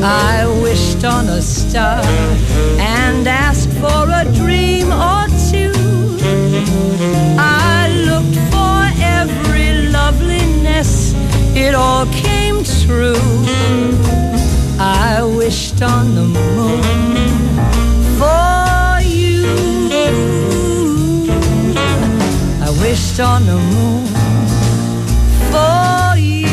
I wished on a star and asked for a dream or two. I looked for every loveliness, it all came true. I wished on the moon for you. I wished on the moon for you.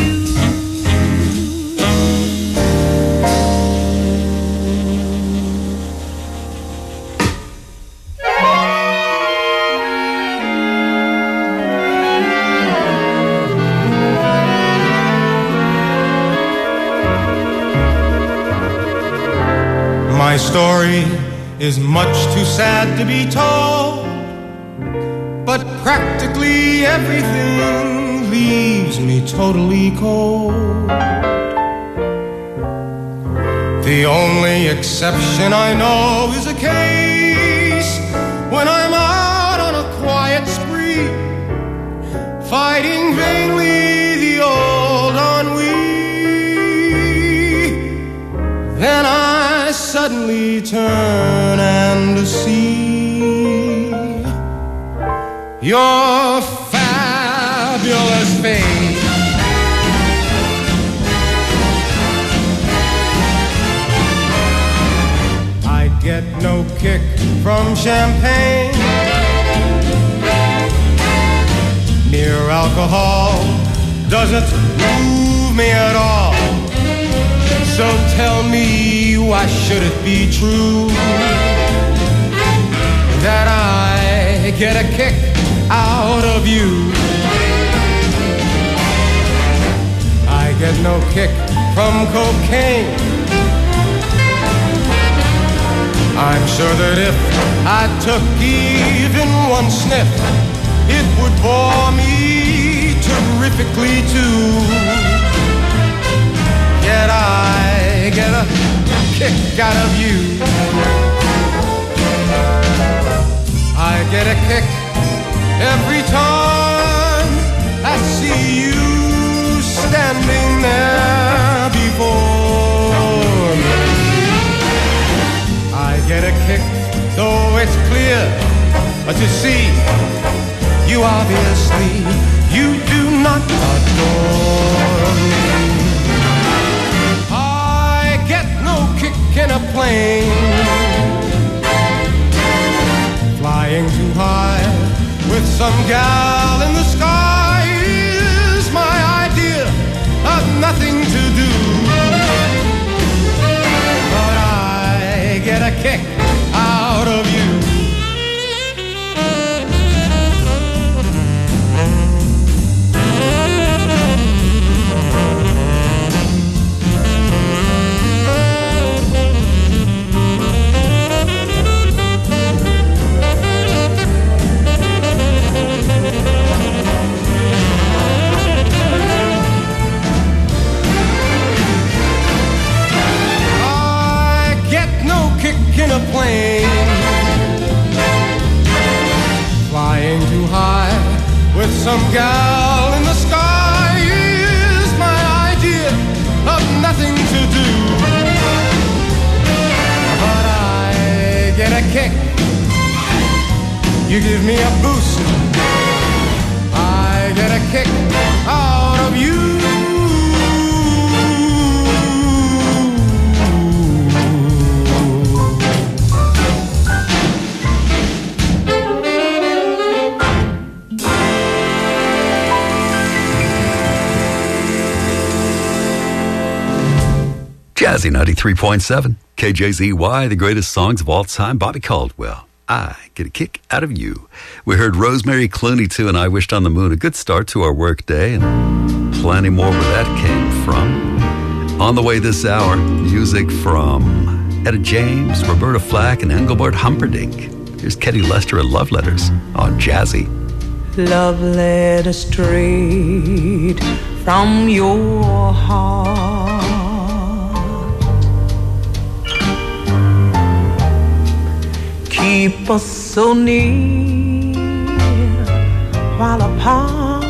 My story is much too sad to be told, but practically everything leaves me totally cold. The only exception I know is a case when I'm out on a quiet spree, fighting vainly the old ennui. Then I suddenly turn and see your fabulous face. I get no kick from champagne. Mere alcohol doesn't move me at all. So tell me, why should it be true that I get a kick out of you? I get no kick from cocaine. I'm sure that if I took even one sniff, it would bore me terrifically too. Yet I get a kick out of you. I get a kick every time I see you standing there before me. I get a kick, though it's clear to see you obviously, you do not adore me. In a plane, flying too high with some gal in the sky is my idea of nothing to do. But I get a kick out of you. In a plane, flying too high with some gal in the sky is my idea of nothing to do. But I get a kick, you give me a boost, I get a kick out of you. Jazzy 93.7, KJZY, the greatest songs of all time. Bobby Caldwell, I get a kick out of you. We heard Rosemary Clooney, too, and I Wished on the Moon. A good start to our work day, and plenty more where that came from. On the way this hour, music from Etta James, Roberta Flack, and Engelbert Humperdinck. Here's Kenny Lester and Love Letters on Jazzy. Love letter straight from your heart. Keep us so near while apart.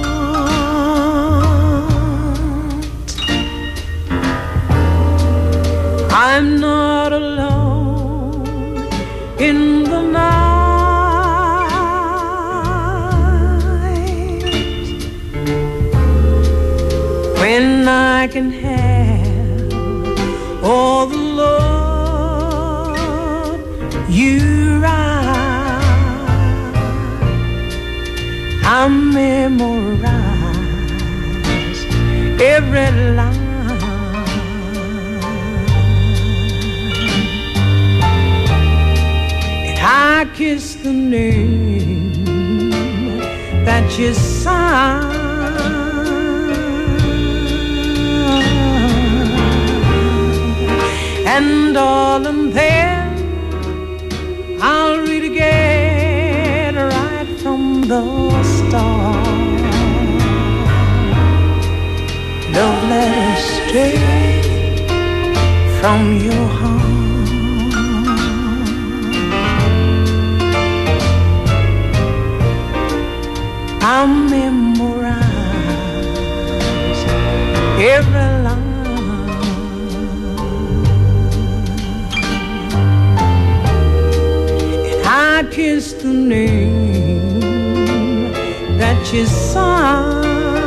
I'm not alone in the night when I can have all the love you write. I memorize every line. I kiss the name that you signed, and darling, then I'll read again right from the start. Love letters straight from your heart. I memorize every line, and I kiss the name that you signed,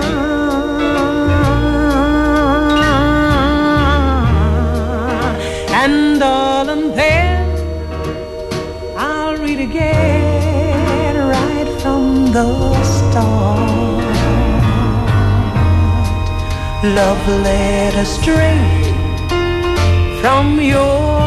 and darling, then I'll read again right from the love letter straight from your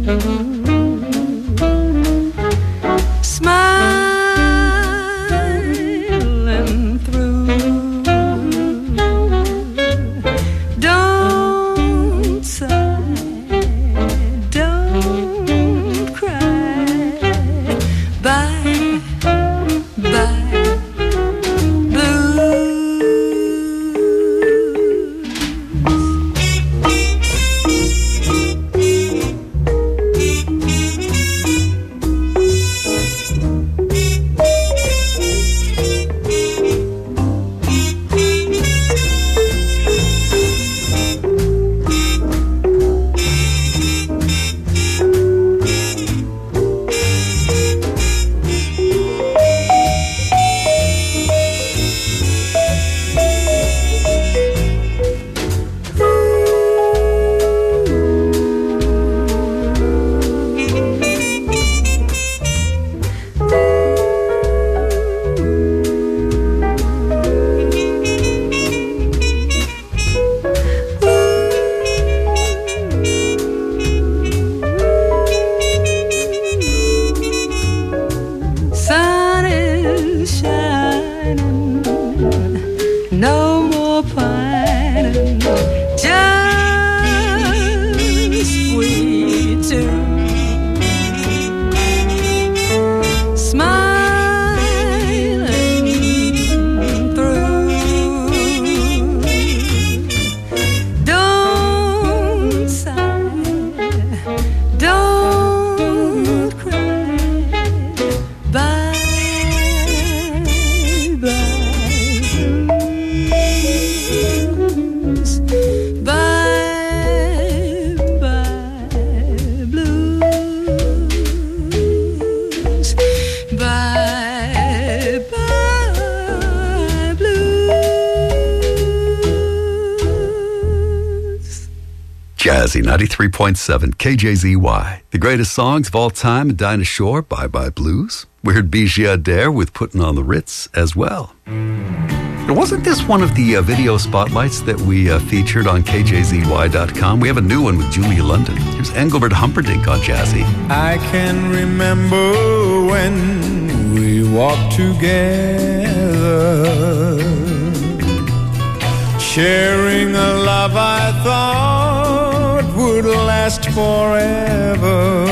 smiling through. Don't sigh, don't cry. Bye, bye, blue. Sun is shining, no more pining, just we two. Smiling through. Don't sigh, don't cry. Bye, bye, blues. Bye, bye, blues. Bye, bye, blues. Jazzy 93.7 KJZY. The greatest songs of all time, Dinah Shore, Bye Bye Blues. We heard Bijou Adair with Putting on the Ritz as well. Now, wasn't this one of the video spotlights that we featured on KJZY.com? We have a new one with Julia London. Here's Engelbert Humperdinck on Jazzy. I can remember when we walked together, sharing a love I thought would last forever.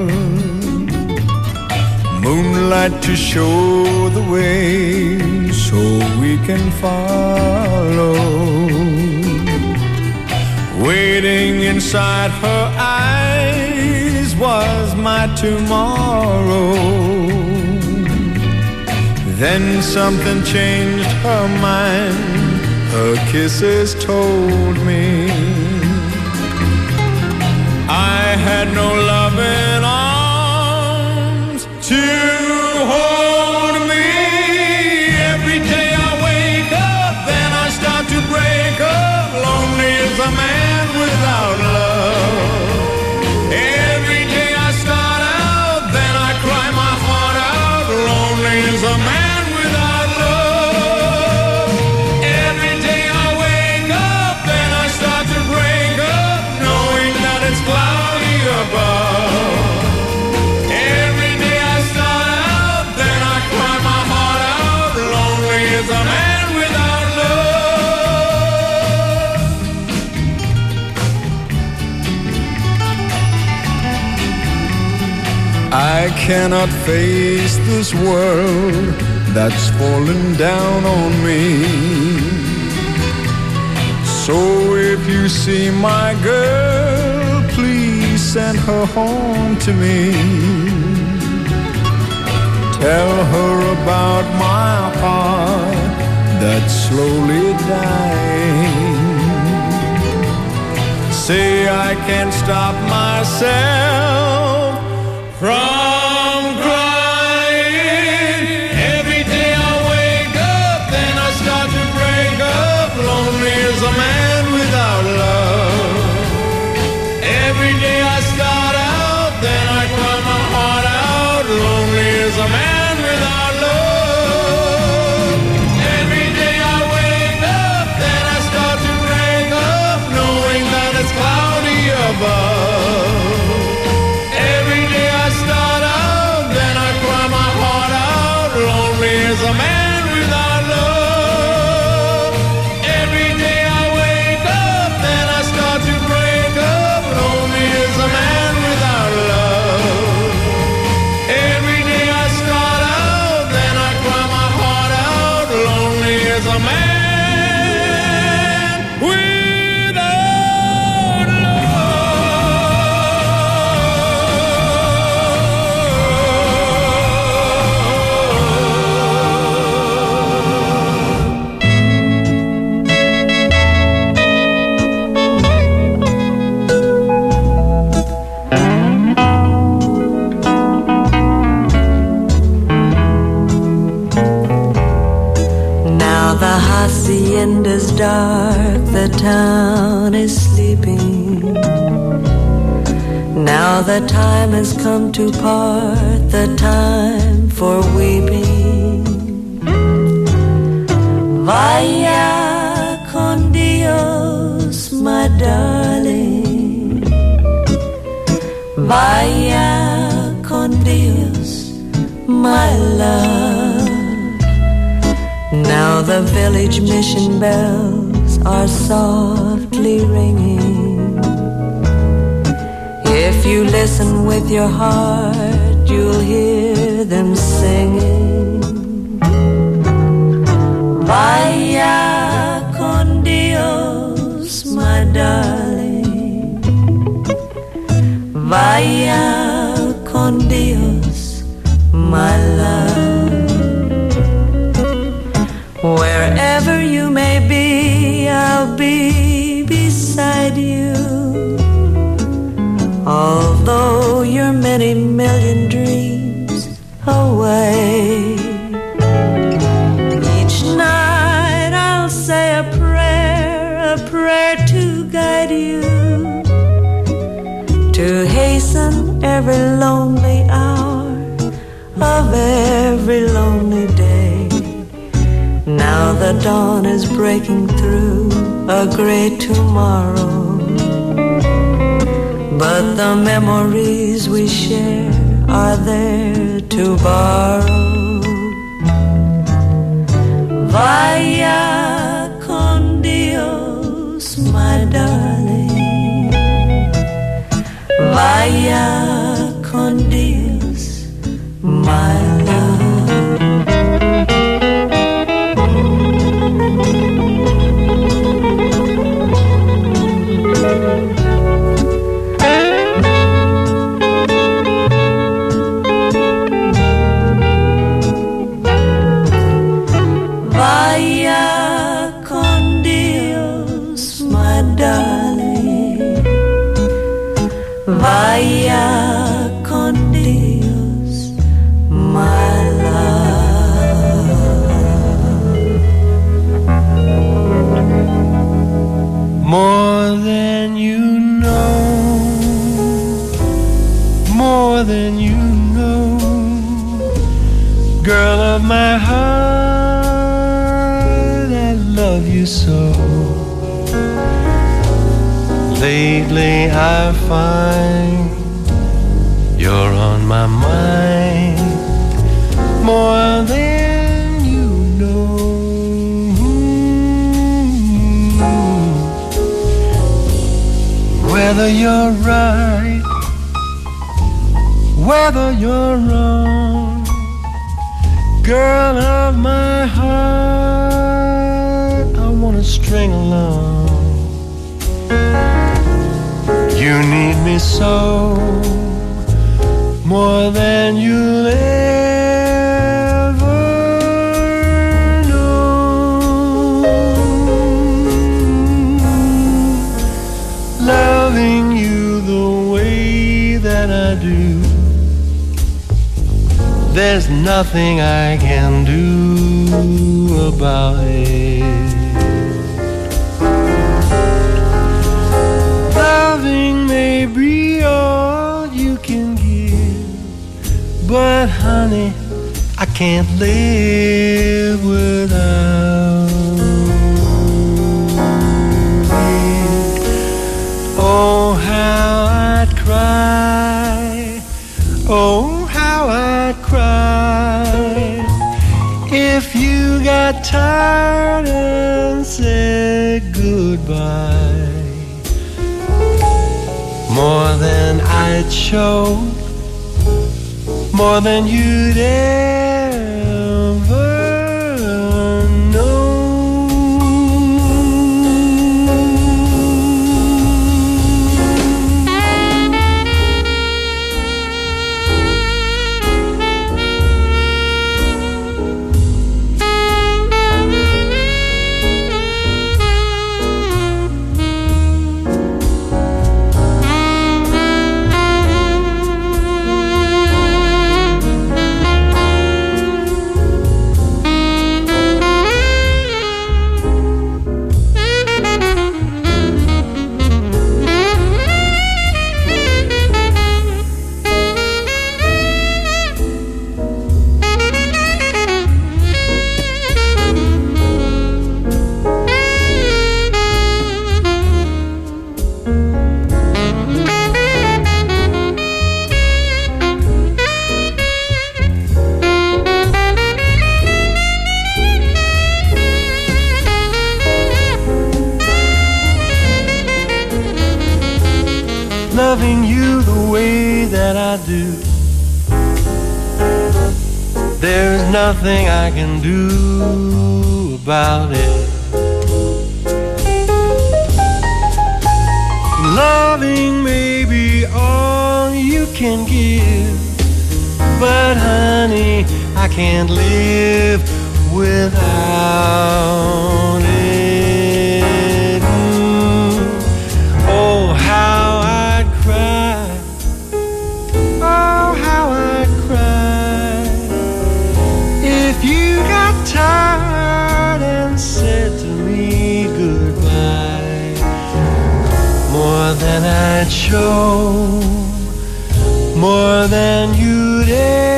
Moonlight to show the way so we can follow. Waiting inside her eyes was my tomorrow. Then something changed her mind. Her kisses told me I had no loving arms to hold me. Every day I wake up, then I start to break up. Lonely as a man without love. Every day I start out, then I cry my heart out. Lonely as a man without love. Every day I wake up, then I start to break up, knowing that it's cloudy above. Every day I start out, then I cry my heart out. Lonely as a man without love. I cannot face this world that's fallen down on me. So if you see my girl, please send her home to me. Tell her about my heart that's slowly dying. Say I can't stop myself from crying. Every day I wake up, then I start to break up. Lonely as a man without love. Every day I start out, then I cry my heart out. Lonely as a man without love. Every day I wake up, then I start to break up, knowing that it's cloudy above. dark, the town is sleeping. Now the time has come to part, the time for weeping. Vaya con Dios, my darling. Vaya con Dios, my love. Now the village mission bells are softly ringing. If you listen with your heart, you'll hear them singing. Vaya con Dios, my darling. Vaya con Dios, my love. Wherever you may be, I'll be beside you. Although you're many million dreams away, each night I'll say a prayer to guide you, to hasten every lonely hour of every lonely day. Now the dawn is breaking through a great tomorrow, but the memories we share are there to borrow. Vaya con Dios, my darling. Vaya con Dios, my love. Vaya con Dios, my love. More than you know, more than you know, girl of my heart, I love you so. Lately I find you're on my mind more than you know. Whether you're right, whether you're wrong, girl of my heart, I wanna string along. You need me so, more than you'll ever know. Loving you the way that I do, there's nothing I can do about it. Loving may be all you can give, but honey, I can't live without it. Oh, how I'd cry, oh, how I'd cry if you got tired and said goodbye. More than I'd show, more than you'd ever know. that I do. There's nothing I can do about it. Loving may be all you can give, but honey, I can't live without it. Oh, how I'd cry. Oh, how I'd cry if you got tired and said to me goodbye. More than I'd show, more than you'd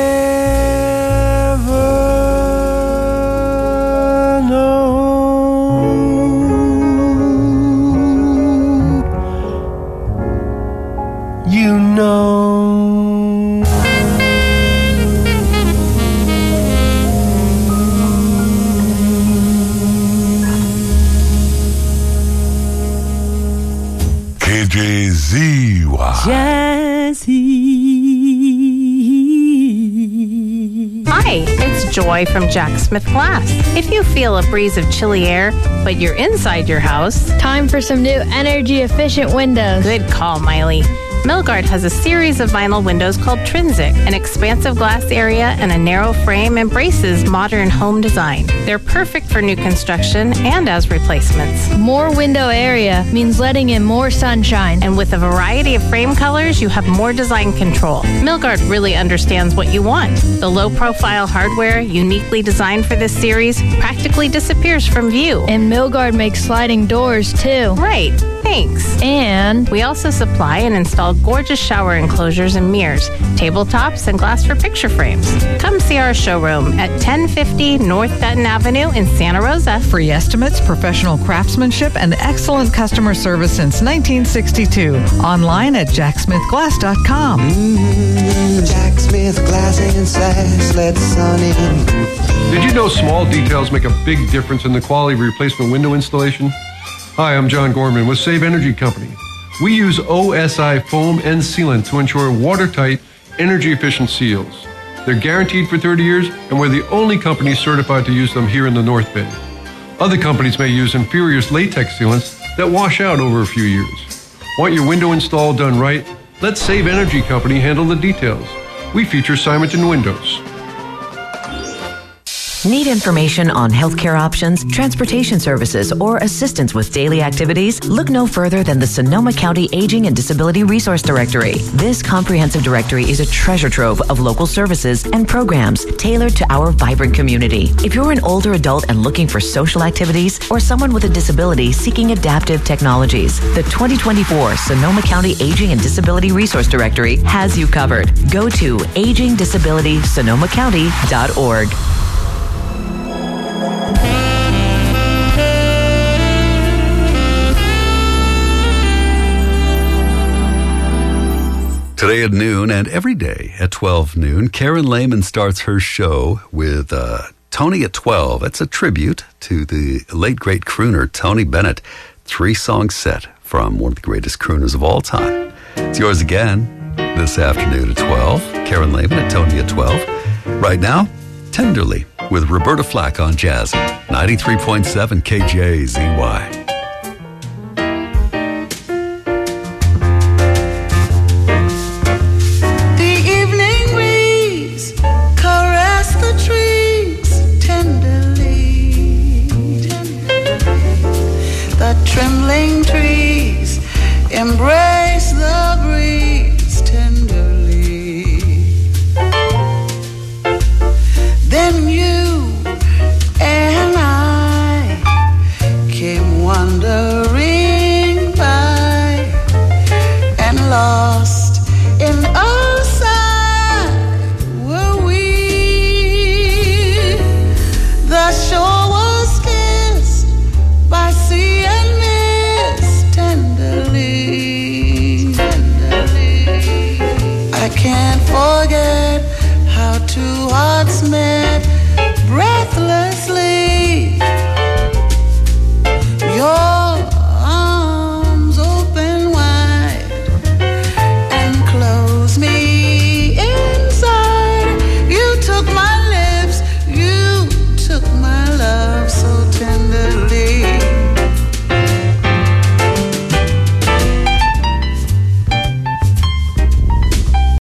ever know. You know. KJZY. Jazzy. Hi, it's Joy from Jack Smith Glass. If you feel a breeze of chilly air, but you're inside your house, time for some new energy-efficient windows. Good call, Miley. Milgard has a series of vinyl windows called Trinsic. An expansive glass area and a narrow frame embraces modern home design. They're perfect for new construction and as replacements. More window area means letting in more sunshine. And with a variety of frame colors, you have more design control. Milgard really understands what you want. The low-profile hardware, uniquely designed for this series, practically disappears from view. And Milgard makes sliding doors, too. Right. Thanks. And we also supply and install gorgeous shower enclosures and mirrors, tabletops, and glass for picture frames. Come see our showroom at 1050 North Dutton Avenue in Santa Rosa. Free estimates, professional craftsmanship, and excellent customer service since 1962. Online at jacksmithglass.com. Jack Smith Glass and Sass, let the sun in. Did you know small details make a big difference in the quality of replacement window installation? Hi, I'm John Gorman with Save Energy Company. We use OSI foam and sealant to ensure watertight, energy-efficient seals. They're guaranteed for 30 years, and we're the only company certified to use them here in the North Bay. Other companies may use inferior latex sealants that wash out over a few years. Want your window install done right? Let Save Energy Company handle the details. We feature Simonton windows. Need information on healthcare options, transportation services, or assistance with daily activities? Look no further than the Sonoma County Aging and Disability Resource Directory. This comprehensive directory is a treasure trove of local services and programs tailored to our vibrant community. If you're an older adult and looking for social activities, or someone with a disability seeking adaptive technologies, the 2024 Sonoma County Aging and Disability Resource Directory has you covered. Go to agingdisabilitysonomacounty.org. Today at noon and every day at 12 noon, Karen Lehman starts her show with Tony at 12. It's a tribute to the late, great crooner Tony Bennett. 3-song set from one of the greatest crooners of all time. It's yours again this afternoon at 12. Karen Lehman at Tony at 12. Right now, Tenderly with Roberta Flack on Jazz. 93.7 KJZY. Trembling trees embrace the breeze tenderly. Then you and I came wandering by and lost in our sight were we. The shore was kissed by sea and I can't forget how two hearts met breathlessly.